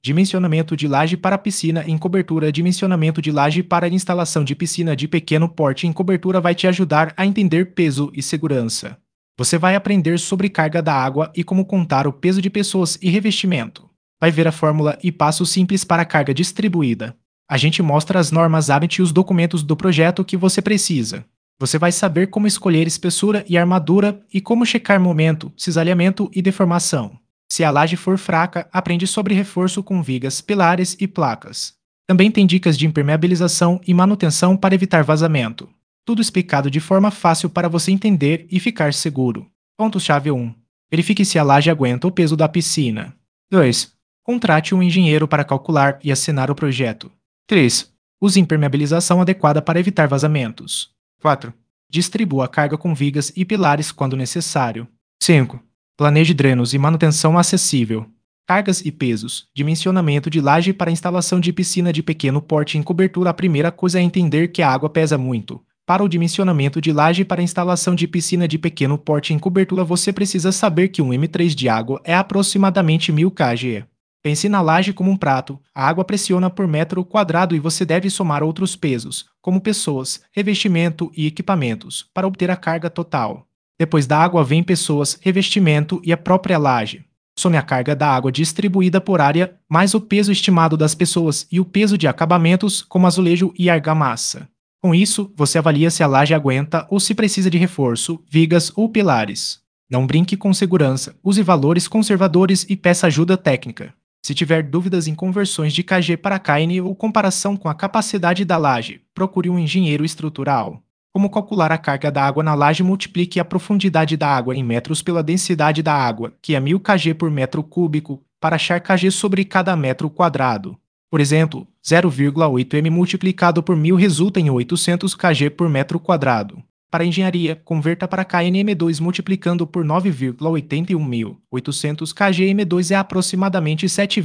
Dimensionamento de laje para piscina em cobertura. Dimensionamento de laje para instalação de piscina de pequeno porte em cobertura vai te ajudar a entender peso e segurança. Você vai aprender sobre carga da água e como contar o peso de pessoas e revestimento. Vai ver a fórmula e passos simples para a carga distribuída. A gente mostra as normas ABIT e os documentos do projeto que você precisa. Você vai saber como escolher espessura e armadura e como checar momento, cisalhamento e deformação. Se a laje for fraca, aprende sobre reforço com vigas, pilares e placas. Também tem dicas de impermeabilização e manutenção para evitar vazamento. Tudo explicado de forma fácil para você entender e ficar seguro. Ponto-chave 1. Verifique se a laje aguenta o peso da piscina. 2. Contrate um engenheiro para calcular e assinar o projeto. 3. Use impermeabilização adequada para evitar vazamentos. 4. Distribua a carga com vigas e pilares quando necessário. 5. Planeje drenos e manutenção acessível. Cargas e pesos. Dimensionamento de laje para instalação de piscina de pequeno porte em cobertura. A primeira coisa é entender que a água pesa muito. Para o dimensionamento de laje para instalação de piscina de pequeno porte em cobertura, você precisa saber que um M3 de água é aproximadamente 1000 kg. Pense na laje como um prato. A água pressiona por metro quadrado e você deve somar outros pesos, como pessoas, revestimento e equipamentos, para obter a carga total. Depois da água vem pessoas, revestimento e a própria laje. Some a carga da água distribuída por área, mais o peso estimado das pessoas e o peso de acabamentos, como azulejo e argamassa. Com isso, você avalia se a laje aguenta ou se precisa de reforço, vigas ou pilares. Não brinque com segurança, use valores conservadores e peça ajuda técnica. Se tiver dúvidas em conversões de kg para kN ou comparação com a capacidade da laje, procure um engenheiro estrutural. Como calcular a carga da água na laje? Multiplique a profundidade da água em metros pela densidade da água, que é 1000 kg por metro cúbico, para achar kg sobre cada metro quadrado. Por exemplo, 0,8 m multiplicado por 1000 resulta em 800 kg por metro quadrado. Para engenharia, converta para kN/m2 multiplicando por 9,81 800 kg/m2 é aproximadamente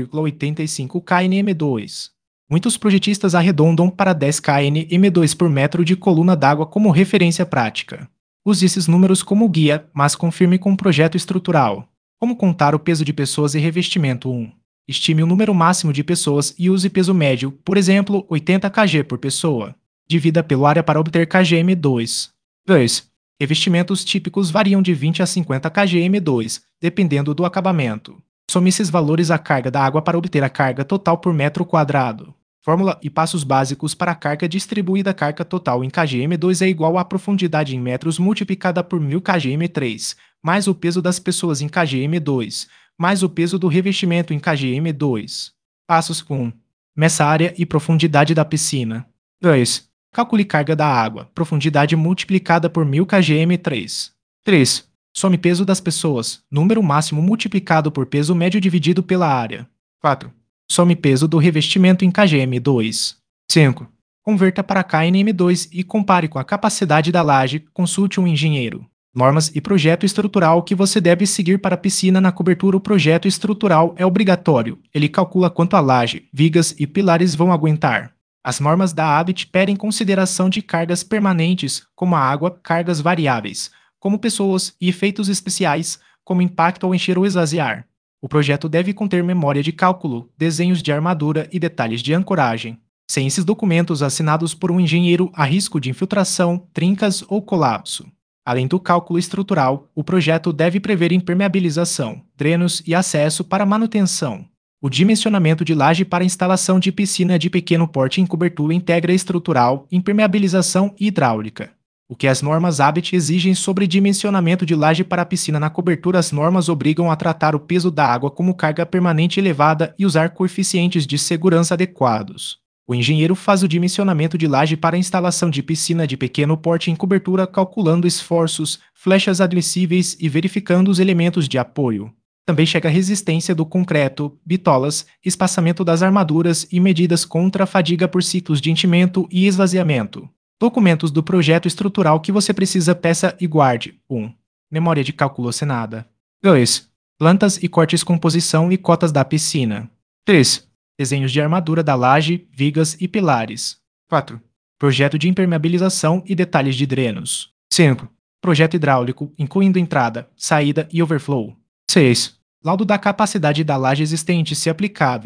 7,85 kN/m2. Muitos projetistas arredondam para 10 kN/m2 por metro de coluna d'água como referência prática. Use esses números como guia, mas confirme com o projeto estrutural. Como contar o peso de pessoas e revestimento? 1. Estime o número máximo de pessoas e use peso médio, por exemplo, 80 kg por pessoa. Divida pelo área para obter kg/m2. 2. Revestimentos típicos variam de 20 a 50 kg/m2, dependendo do acabamento. Some esses valores à carga da água para obter a carga total por metro quadrado. Fórmula e passos básicos para a carga distribuída. Carga total em kg/m2 é igual à profundidade em metros multiplicada por 1000 kg/m3, mais o peso das pessoas em kg/m2, mais o peso do revestimento em kg/m2. Passos 1. Meça a área e profundidade da piscina. 2. Calcule carga da água, profundidade multiplicada por 1000 kg/m3. 3. Some peso das pessoas, número máximo multiplicado por peso médio dividido pela área. 4. Some peso do revestimento em kg/m2. 5. Converta para kN/m2 e compare com a capacidade da laje. Consulte um engenheiro. Normas e projeto estrutural que você deve seguir para a piscina na cobertura. O projeto estrutural é obrigatório. Ele calcula quanto a laje, vigas e pilares vão aguentar. As normas da ABIT pedem consideração de cargas permanentes, como a água, cargas variáveis, como pessoas, e efeitos especiais, como impacto ao encher ou esvaziar. O projeto deve conter memória de cálculo, desenhos de armadura e detalhes de ancoragem. Sem esses documentos assinados por um engenheiro, há risco de infiltração, trincas ou colapso. Além do cálculo estrutural, o projeto deve prever impermeabilização, drenos e acesso para manutenção. O dimensionamento de laje para instalação de piscina de pequeno porte em cobertura integra estrutural, impermeabilização e hidráulica. O que as normas ABIT exigem sobre dimensionamento de laje para a piscina na cobertura? As normas obrigam a tratar o peso da água como carga permanente elevada e usar coeficientes de segurança adequados. O engenheiro faz o dimensionamento de laje para a instalação de piscina de pequeno porte em cobertura, calculando esforços, flechas admissíveis e verificando os elementos de apoio. Também chega a resistência do concreto, bitolas, espaçamento das armaduras e medidas contra a fadiga por ciclos de enchimento e esvaziamento. Documentos do projeto estrutural que você precisa. Peça e guarde. 1. Memória de cálculo assinada. 2. Plantas e cortes, composição e cotas da piscina. 3. Desenhos de armadura da laje, vigas e pilares. 4. Projeto de impermeabilização e detalhes de drenos. 5. Projeto hidráulico, incluindo entrada, saída e overflow. 6. Laudo da capacidade da laje existente, se aplicável.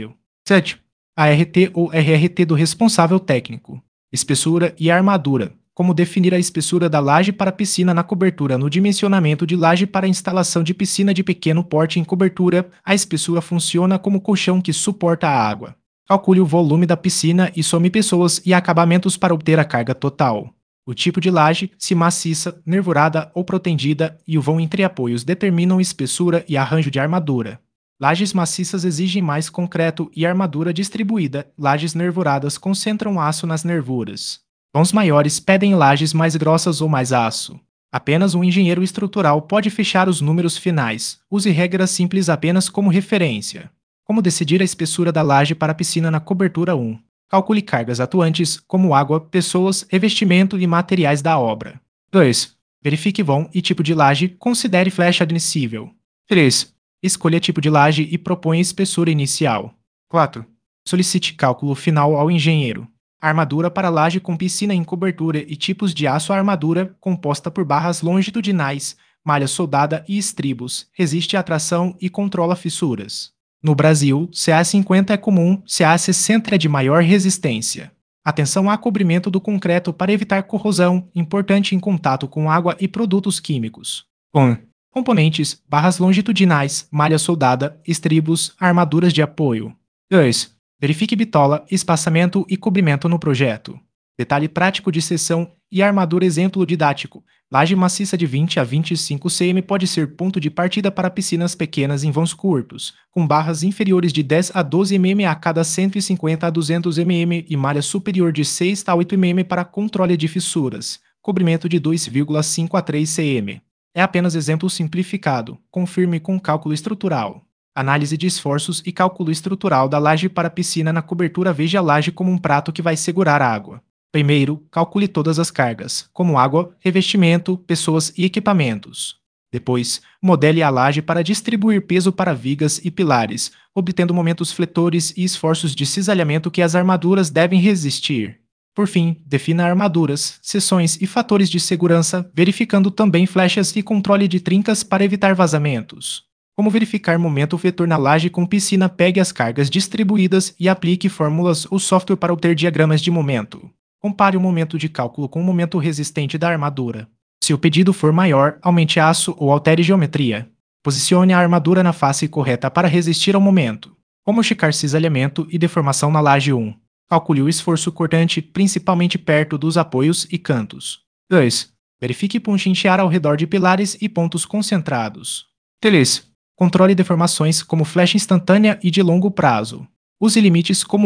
7. ART ou RRT do responsável técnico. Espessura e armadura. Como definir a espessura da laje para piscina na cobertura. No dimensionamento de laje para instalação de piscina de pequeno porte em cobertura, a espessura funciona como colchão que suporta a água. Calcule o volume da piscina e some pessoas e acabamentos para obter a carga total. O tipo de laje, se maciça, nervurada ou protendida, e o vão entre apoios determinam espessura e arranjo de armadura. Lajes maciças exigem mais concreto e armadura distribuída. Lajes nervuradas concentram aço nas nervuras. Vãos maiores pedem lajes mais grossas ou mais aço. Apenas um engenheiro estrutural pode fechar os números finais. Use regras simples apenas como referência. Como decidir a espessura da laje para a piscina na cobertura 1? Calcule cargas atuantes, como água, pessoas, revestimento e materiais da obra. 2. Verifique vão e tipo de laje, considere flecha admissível. 3. Escolha tipo de laje e proponha espessura inicial. 4. Solicite cálculo final ao engenheiro. Armadura para laje com piscina em cobertura e tipos de aço. Armadura, composta por barras longitudinais, malha soldada e estribos, resiste à tração e controla fissuras. No Brasil, CA50 é comum, CA60 é de maior resistência. Atenção ao cobrimento do concreto para evitar corrosão, importante em contato com água e produtos químicos. 1. Componentes: barras longitudinais, malha soldada, estribos, armaduras de apoio. 2. Verifique bitola, espaçamento e cobrimento no projeto. Detalhe prático de seção e armadura. Exemplo didático. Laje maciça de 20 a 25 cm pode ser ponto de partida para piscinas pequenas em vãos curtos, com barras inferiores de 10 a 12 mm a cada 150 a 200 mm e malha superior de 6 a 8 mm para controle de fissuras. Cobrimento de 2,5 a 3 cm. É apenas exemplo simplificado. Confirme com cálculo estrutural. Análise de esforços e cálculo estrutural da laje para piscina na cobertura. Veja a laje como um prato que vai segurar a água. Primeiro, calcule todas as cargas, como água, revestimento, pessoas e equipamentos. Depois, modele a laje para distribuir peso para vigas e pilares, obtendo momentos fletores e esforços de cisalhamento que as armaduras devem resistir. Por fim, defina armaduras, seções e fatores de segurança, verificando também flechas e controle de trincas para evitar vazamentos. Como verificar momento vetor na laje com piscina? Pegue as cargas distribuídas e aplique fórmulas ou software para obter diagramas de momento. Compare o momento de cálculo com o momento resistente da armadura. Se o pedido for maior, aumente aço ou altere geometria. Posicione a armadura na face correta para resistir ao momento. Como checar cisalhamento e deformação na laje 1? Calcule o esforço cortante, principalmente perto dos apoios e cantos. 2. Verifique punchinchear ao redor de pilares e pontos concentrados. 3. Controle deformações como flecha instantânea e de longo prazo. Use limites como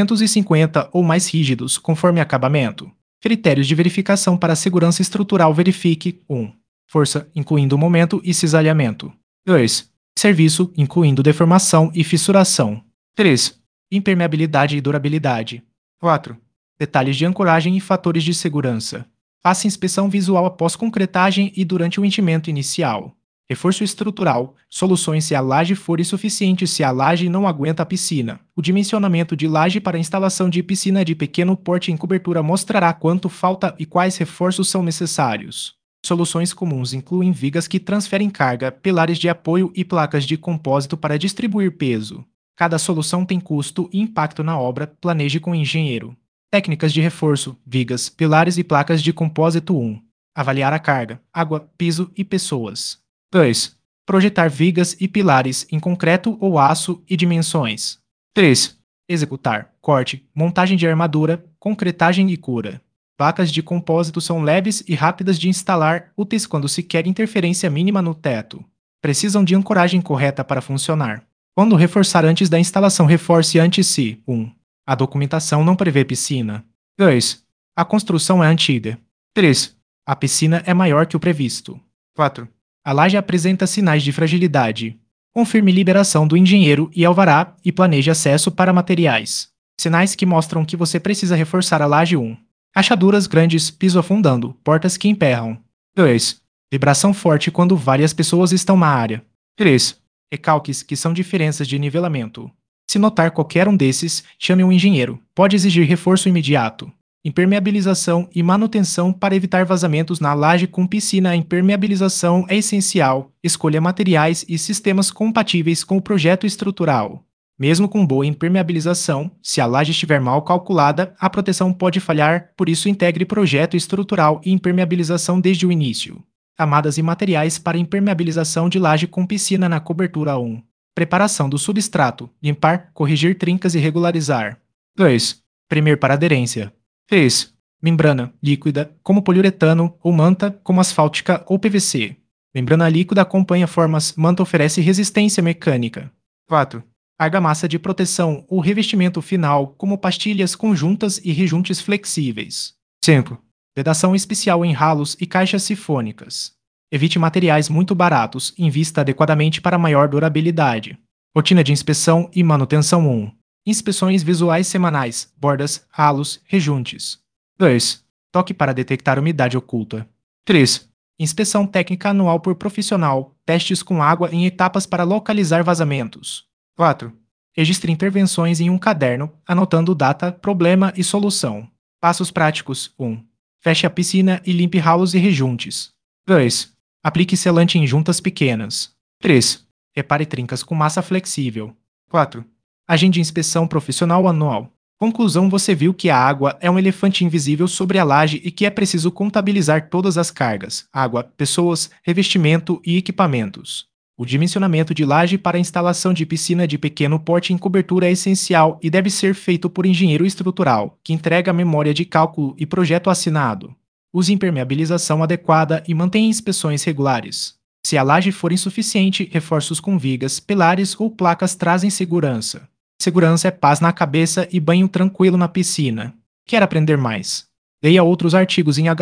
L250 ou mais rígidos, conforme acabamento. Critérios de verificação para segurança estrutural. Verifique 1. Força, incluindo momento e cisalhamento. 2. Serviço, incluindo deformação e fissuração. 3. Impermeabilidade e durabilidade. 4. Detalhes de ancoragem e fatores de segurança. Faça inspeção visual após concretagem e durante o enchimento inicial. Reforço estrutural. Soluções se a laje for insuficiente. Se a laje não aguenta a piscina. O dimensionamento de laje para instalação de piscina de pequeno porte em cobertura mostrará quanto falta e quais reforços são necessários. Soluções comuns incluem vigas que transferem carga, pilares de apoio e placas de compósito para distribuir peso. Cada solução tem custo e impacto na obra. Planeje com o engenheiro. Técnicas de reforço: vigas, pilares e placas de compósito. 1. Avaliar a carga, água, piso e pessoas. 2. Projetar vigas e pilares em concreto ou aço e dimensões. 3. Executar corte, montagem de armadura, concretagem e cura. Placas de compósito são leves e rápidas de instalar, úteis quando se quer interferência mínima no teto. Precisam de ancoragem correta para funcionar. Quando reforçar antes da instalação, reforce antes se 1. A documentação não prevê piscina. 2. A construção é antiga. 3. A piscina é maior que o previsto. 4. A laje apresenta sinais de fragilidade. Confirme liberação do engenheiro e alvará e planeje acesso para materiais. Sinais que mostram que você precisa reforçar a laje. 1. Rachaduras grandes, piso afundando, portas que emperram. 2. Vibração forte quando várias pessoas estão na área. 3. Recalques que são diferenças de nivelamento. Se notar qualquer um desses, chame um engenheiro. Pode exigir reforço imediato. Impermeabilização e manutenção para evitar vazamentos na laje com piscina. A impermeabilização é essencial. Escolha materiais e sistemas compatíveis com o projeto estrutural. Mesmo com boa impermeabilização, se a laje estiver mal calculada, a proteção pode falhar, por isso integre projeto estrutural e impermeabilização desde o início. Camadas e materiais para impermeabilização de laje com piscina na cobertura 1. Preparação do substrato, limpar, corrigir trincas e regularizar. 2. Premer para aderência. 3. Membrana líquida, como poliuretano ou manta, como asfáltica ou PVC. Membrana líquida acompanha formas, manta oferece resistência mecânica. 4. Argamassa de proteção ou revestimento final, como pastilhas conjuntas e rejuntes flexíveis. 5. Vedação especial em ralos e caixas sifônicas. Evite materiais muito baratos, invista adequadamente para maior durabilidade. Rotina de inspeção e manutenção 1. Inspeções visuais semanais, bordas, ralos, rejuntes. 2. Toque para detectar umidade oculta. 3. Inspeção técnica anual por profissional, testes com água em etapas para localizar vazamentos. 4. Registre intervenções em um caderno, anotando data, problema e solução. Passos práticos 1. Feche a piscina e limpe ralos e rejuntes. 2. Aplique selante em juntas pequenas. 3. Repare trincas com massa flexível. 4. Agende inspeção profissional anual. Conclusão: você viu que a água é um elefante invisível sobre a laje e que é preciso contabilizar todas as cargas, água, pessoas, revestimento e equipamentos. O dimensionamento de laje para a instalação de piscina de pequeno porte em cobertura é essencial e deve ser feito por engenheiro estrutural, que entrega a memória de cálculo e projeto assinado. Use impermeabilização adequada e mantenha inspeções regulares. Se a laje for insuficiente, reforços com vigas, pilares ou placas trazem segurança. Segurança é paz na cabeça e banho tranquilo na piscina. Quer aprender mais? Leia outros artigos em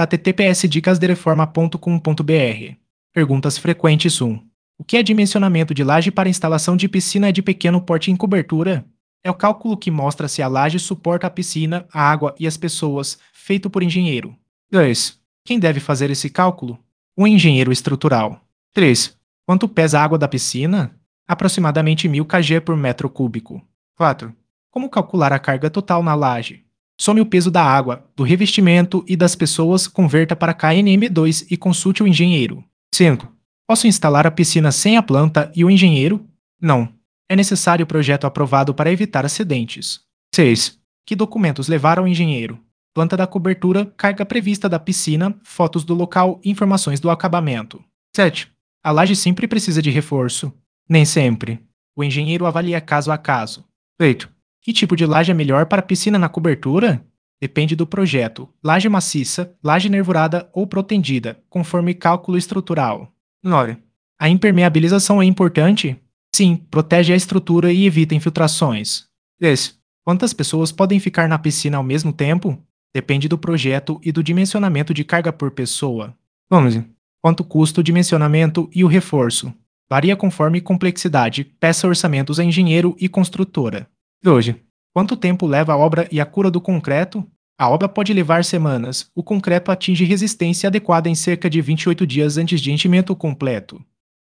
https://dicasdereforma.com.br. Perguntas frequentes 1. O que é dimensionamento de laje para instalação de piscina de pequeno porte em cobertura? É o cálculo que mostra se a laje suporta a piscina, a água e as pessoas, feito por engenheiro. 2. Quem deve fazer esse cálculo? Um engenheiro estrutural. 3. Quanto pesa a água da piscina? Aproximadamente 1000 kg por metro cúbico. 4. Como calcular a carga total na laje? Some o peso da água, do revestimento e das pessoas, converta para KNM2 e consulte o engenheiro. 5. Posso instalar a piscina sem a planta e o engenheiro? Não. É necessário projeto aprovado para evitar acidentes. 6. Que documentos levar ao engenheiro? Planta da cobertura, carga prevista da piscina, fotos do local e informações do acabamento. 7. A laje sempre precisa de reforço? Nem sempre. O engenheiro avalia caso a caso. 8. Que tipo de laje é melhor para piscina na cobertura? Depende do projeto. Laje maciça, laje nervurada ou protendida, conforme cálculo estrutural. 9. A impermeabilização é importante? Sim, protege a estrutura e evita infiltrações. 10. Quantas pessoas podem ficar na piscina ao mesmo tempo? Depende do projeto e do dimensionamento de carga por pessoa. 11. Quanto custa o dimensionamento e o reforço? Varia conforme complexidade, peça orçamentos a engenheiro e construtora. 12. Quanto tempo leva a obra e a cura do concreto? A obra pode levar semanas. O concreto atinge resistência adequada em cerca de 28 dias antes de enchimento completo.